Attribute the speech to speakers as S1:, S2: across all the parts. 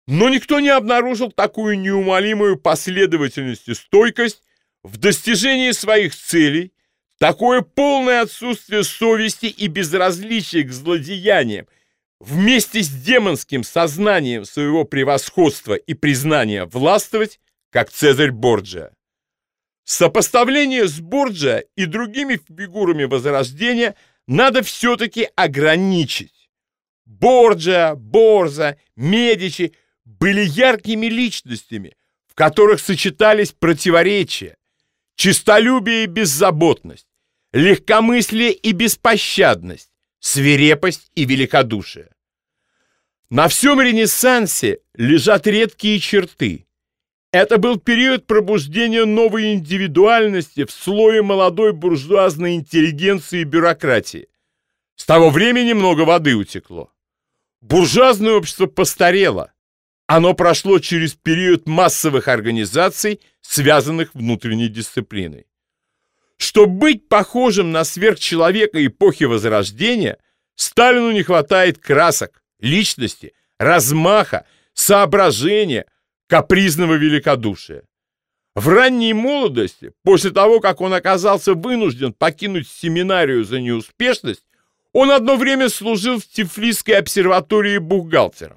S1: Но никто не обнаружил такую неумолимую последовательность и стойкость в достижении своих целей, такое полное отсутствие совести и безразличие к злодеяниям вместе с демонским сознанием своего превосходства и признания властвовать, как Цезарь Борджиа. Сопоставление с Борджиа и другими фигурами Возрождения надо все-таки ограничить. Борджиа, Борза, Медичи были яркими личностями, в которых сочетались противоречия, честолюбие и беззаботность, легкомыслие и беспощадность, свирепость и великодушие. На всем Ренессансе лежат редкие черты. Это был период пробуждения новой индивидуальности в слое молодой буржуазной интеллигенции и бюрократии. С того времени много воды утекло. Буржуазное общество постарело. Оно прошло через период массовых организаций, связанных внутренней дисциплиной. Чтобы быть похожим на сверхчеловека эпохи Возрождения, Сталину не хватает красок, личности, размаха, соображения, капризного великодушия. В ранней молодости, после того, как он оказался вынужден покинуть семинарию за неуспешность, он одно время служил в Тифлисской обсерватории бухгалтером.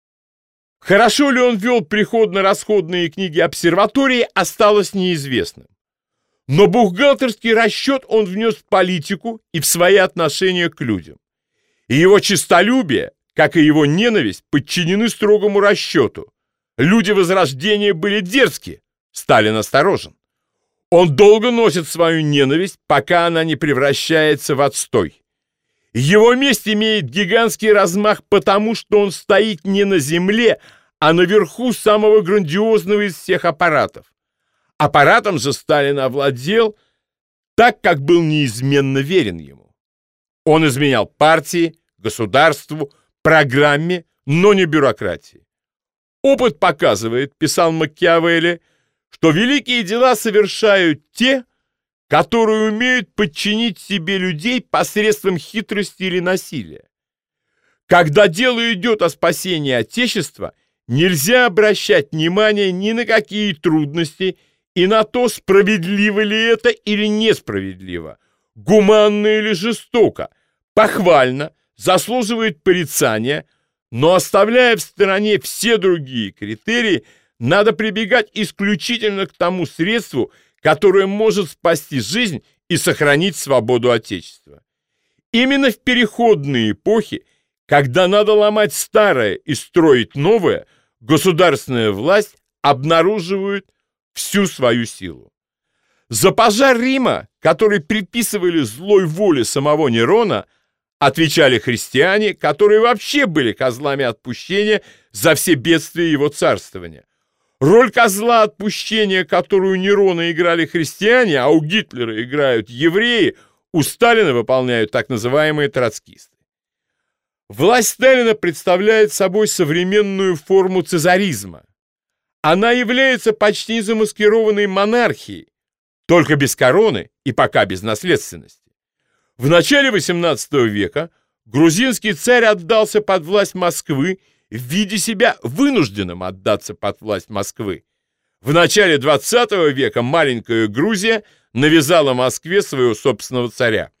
S1: Хорошо ли он вел приходно-расходные книги обсерватории, осталось неизвестным. Но бухгалтерский расчет он внес в политику и в свои отношения к людям. И его честолюбие, как и его ненависть, подчинены строгому расчету. Люди Возрождения были дерзки, Сталин осторожен. Он долго носит свою ненависть, пока она не превращается в отстой. Его месть имеет гигантский размах потому, что он стоит не на земле, а наверху самого грандиозного из всех аппаратов. Аппаратом же Сталин овладел так, как был неизменно верен ему. Он изменял партии, государству, программе, но не бюрократии. Опыт показывает, писал Макиавелли, что великие дела совершают те, которые умеют подчинить себе людей посредством хитрости или насилия. Когда дело идет о спасении Отечества, нельзя обращать внимание ни на какие трудности и на то, справедливо ли это или несправедливо, гуманно или жестоко, похвально, заслуживает порицания, но оставляя в стороне все другие критерии, надо прибегать исключительно к тому средству, которое может спасти жизнь и сохранить свободу Отечества. Именно в переходные эпохи, когда надо ломать старое и строить новое, государственная власть обнаруживает всю свою силу. За пожар Рима, который приписывали злой воле самого Нерона, отвечали христиане, которые вообще были козлами отпущения за все бедствия его царствования. Роль козла отпущения, которую у Нерона играли христиане, а у Гитлера играют евреи, у Сталина выполняют так называемые троцкисты. Власть Сталина представляет собой современную форму цезаризма. Она является почти замаскированной монархией, только без короны и пока без наследственности. В начале XVIII века грузинский царь отдался под власть Москвы, в виде себя вынужденным отдаться под власть Москвы. В начале XX века маленькая Грузия навязала Москве своего собственного царя.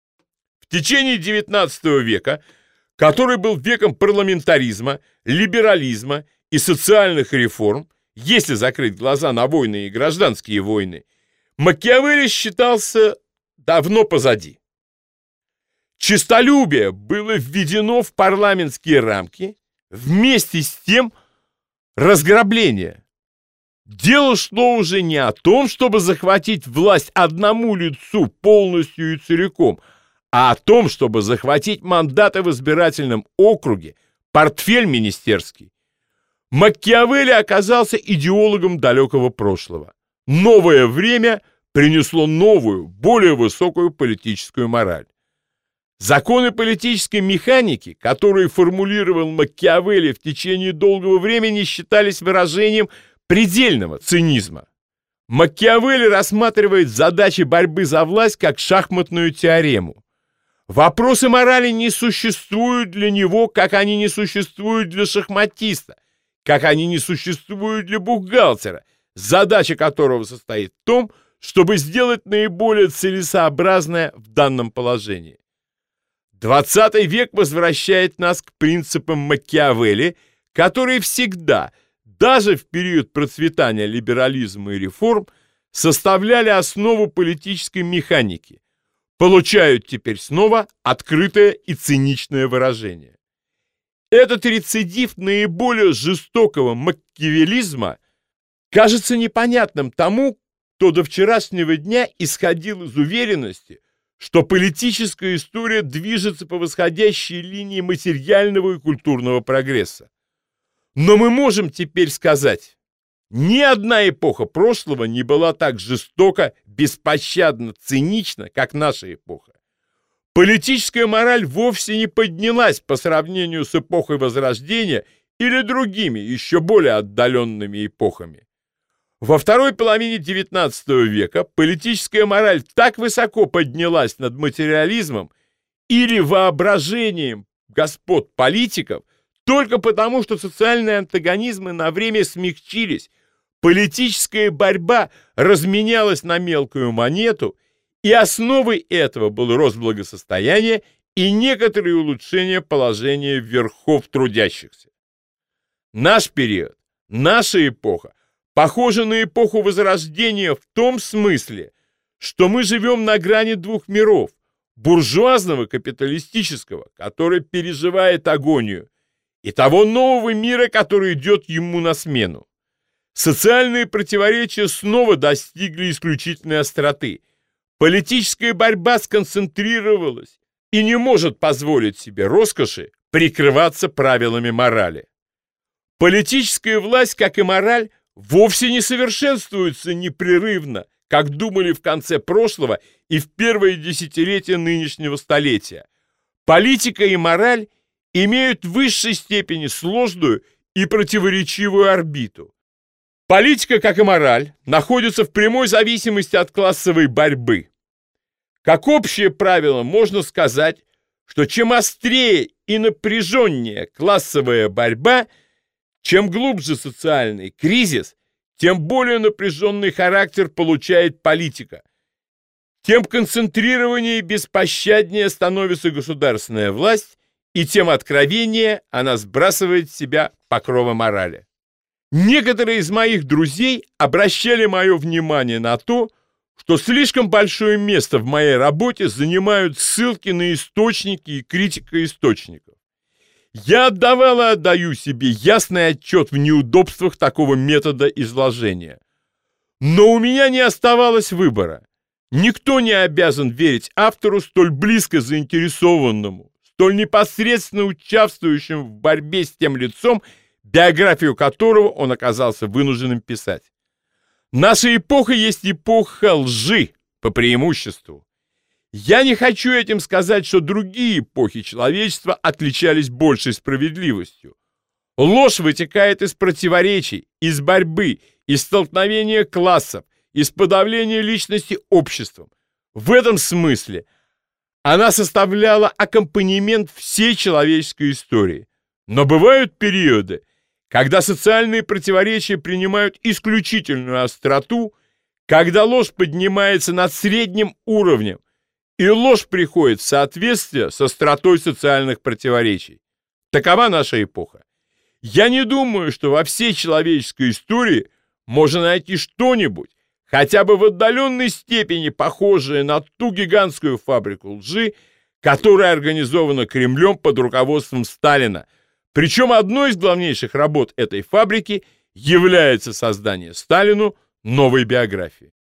S1: В течение XIX века, который был веком парламентаризма, либерализма и социальных реформ, если закрыть глаза на войны и гражданские войны, Макиавелли считался давно позади. Честолюбие было введено в парламентские рамки, вместе с тем разграбление. Дело шло уже не о том, чтобы захватить власть одному лицу полностью и целиком, а о том, чтобы захватить мандаты в избирательном округе, портфель министерский. Макиавелли оказался идеологом далекого прошлого. Новое время принесло новую, более высокую политическую мораль. Законы политической механики, которые формулировал Макиавелли в течение долгого времени, считались выражением предельного цинизма. Макиавелли рассматривает задачи борьбы за власть как шахматную теорему. Вопросы морали не существуют для него, как они не существуют для шахматиста, как они не существуют для бухгалтера, задача которого состоит в том, чтобы сделать наиболее целесообразное в данном положении. 20 век возвращает нас к принципам Макиавелли, которые всегда, даже в период процветания либерализма и реформ, составляли основу политической механики, получают теперь снова открытое и циничное выражение. Этот рецидив наиболее жестокого макиавеллизма кажется непонятным тому, кто до вчерашнего дня исходил из уверенности, что политическая история движется по восходящей линии материального и культурного прогресса. Но мы можем теперь сказать, ни одна эпоха прошлого не была так жестоко, беспощадно, цинична, как наша эпоха. Политическая мораль вовсе не поднялась по сравнению с эпохой Возрождения или другими, еще более отдаленными эпохами. Во второй половине XIX века политическая мораль так высоко поднялась над материализмом или воображением господ политиков только потому, что социальные антагонизмы на время смягчились, политическая борьба разменялась на мелкую монету, и основой этого был рост благосостояния и некоторые улучшения положения верхов трудящихся. Наш период, наша эпоха похожа на эпоху Возрождения в том смысле, что мы живем на грани двух миров – буржуазного капиталистического, который переживает агонию, и того нового мира, который идет ему на смену. Социальные противоречия снова достигли исключительной остроты. Политическая борьба сконцентрировалась и не может позволить себе роскоши прикрываться правилами морали. Политическая власть, как и мораль, вовсе не совершенствуется непрерывно, как думали в конце прошлого и в первые десятилетия нынешнего столетия. Политика и мораль имеют в высшей степени сложную и противоречивую орбиту. Политика, как и мораль, находится в прямой зависимости от классовой борьбы. Как общее правило, можно сказать, что чем острее и напряженнее классовая борьба, чем глубже социальный кризис, тем более напряженный характер получает политика, тем концентрированнее и беспощаднее становится государственная власть, и тем откровеннее она сбрасывает с себя покровы морали. Некоторые из моих друзей обращали мое внимание на то, что слишком большое место в моей работе занимают ссылки на источники и критика источников. Я отдавал и отдаю себе ясный отчет в неудобствах такого метода изложения. Но у меня не оставалось выбора. Никто не обязан верить автору, столь близко заинтересованному, столь непосредственно участвующему в борьбе с тем лицом, биографию которого он оказался вынужденным писать. Наша эпоха есть эпоха лжи по преимуществу. Я не хочу этим сказать, что другие эпохи человечества отличались большей справедливостью. Ложь вытекает из противоречий, из борьбы, из столкновения классов, из подавления личности обществом. В этом смысле она составляла аккомпанемент всей человеческой истории. Но бывают периоды, когда социальные противоречия принимают исключительную остроту, когда ложь поднимается над средним уровнем, и ложь приходит в соответствие с остротой социальных противоречий. Такова наша эпоха. Я не думаю, что во всей человеческой истории можно найти что-нибудь, хотя бы в отдаленной степени похожее на ту гигантскую фабрику лжи, которая организована Кремлем под руководством Сталина. Причем одной из главнейших работ этой фабрики является создание Сталину новой биографии.